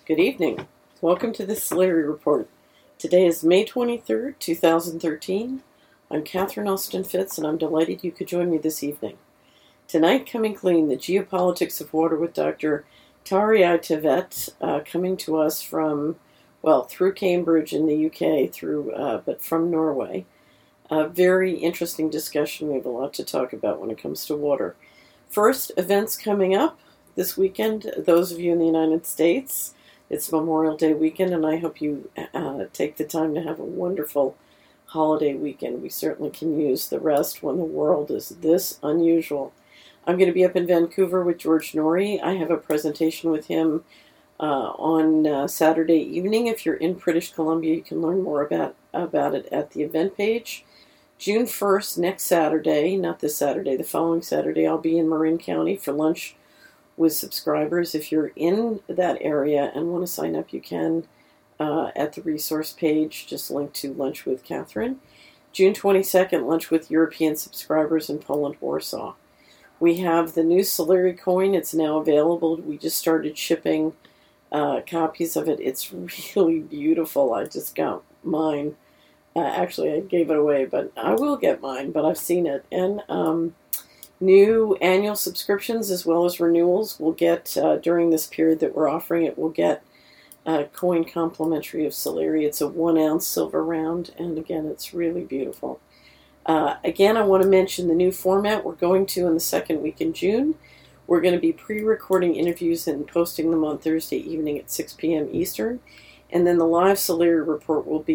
Good evening. Welcome to the Solari Report. Today is May 23rd, 2013. I'm Catherine Austin Fitz, and I'm delighted you could join me this evening. Tonight, Coming Clean, the geopolitics of water with Dr. Tarjei Tevet, coming to us from, through Cambridge in the UK, but from Norway. A very interesting discussion. We have a lot to talk about when it comes to water. First, events coming up this weekend. Those of you in the United States, it's Memorial Day weekend, and I hope you take the time to have a wonderful holiday weekend. We certainly can use the rest when the world is this unusual. I'm going to be up in Vancouver with George Noory. I have a presentation with him on Saturday evening. If you're in British Columbia, you can learn more about it at the event page. June 1st, next Saturday, not this Saturday, the following Saturday, I'll be in Marin County for lunch with subscribers. If you're in that area and want to sign up, you can at the resource page, just link to Lunch with Catherine. June 22nd, lunch with European subscribers in Poland, Warsaw. We have the new Solari coin. It's now available. We just started shipping copies of it. It's really beautiful. I just got mine. Actually, I gave it away, but I will get mine, but I've seen it. And new annual subscriptions as well as renewals will get, during this period that we're offering it, we'll get a coin complimentary of Solari. It's a 1 ounce silver round, and again, it's really beautiful. Again, I want to mention the new format we're going to in the second week in June. We're going to be pre-recording interviews and posting them on Thursday evening at 6 p.m. Eastern, and then the live Solari Report will be